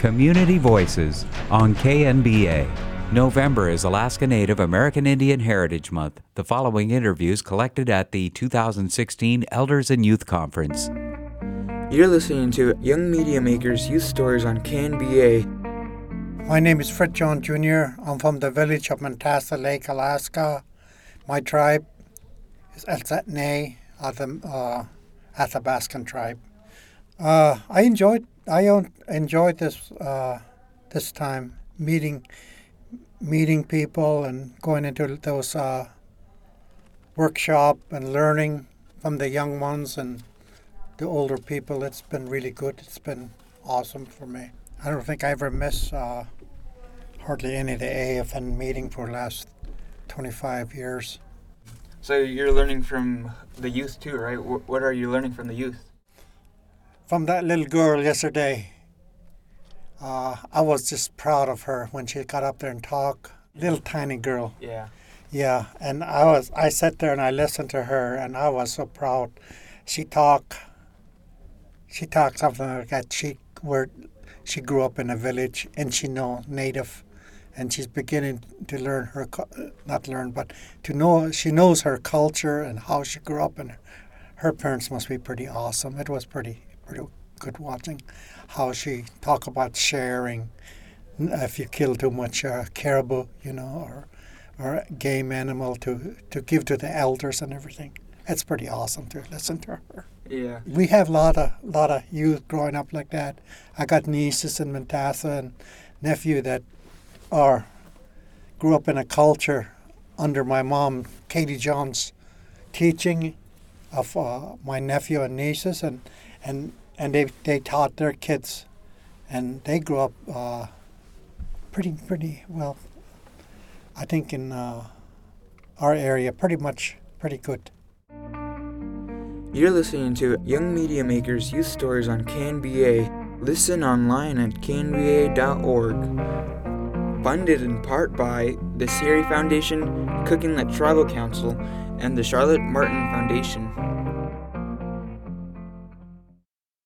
Community Voices on KNBA. November is Alaska Native American Indian Heritage Month. The following interviews collected at the 2016 Elders and Youth Conference. You're listening to Young Media Makers Youth Stories on KNBA. My name is Fred John Jr. I'm from the village of Mantassa Lake, Alaska. My tribe is Eltsatne, Athabascan tribe. I enjoyed this time meeting people and going into those workshop and learning from the young ones and the older people. It's been really good. It's been awesome for me. I don't think I ever miss hardly any of the AFN meeting for the last 25 years. So you're learning from the youth too, right? What are you learning from the youth? From that little girl yesterday, I was just proud of her when she got up there and talked. Little tiny girl. Yeah. Yeah, and I sat there and I listened to her, and I was so proud. She talked something like that. She grew up in a village, and she know Native, and she's beginning to learn to know. She knows her culture and how she grew up, and her parents must be pretty awesome. It was pretty good watching how she talk about sharing. If you kill too much caribou, or game animal to give to the elders and everything. It's pretty awesome to listen to her. Yeah. We have a lot of youth growing up like that. I got nieces in Mantassa and nephew that grew up in a culture under my mom, Katie John's teaching of my nephew and nieces, and they taught their kids, and they grew up pretty well. I think in our area, pretty good. You're listening to Young Media Makers Youth Stories on KNBA. Listen online at knba.org. Funded in part by the Siri Foundation, Cook Inlet Tribal Council, and the Charlotte Martin Foundation.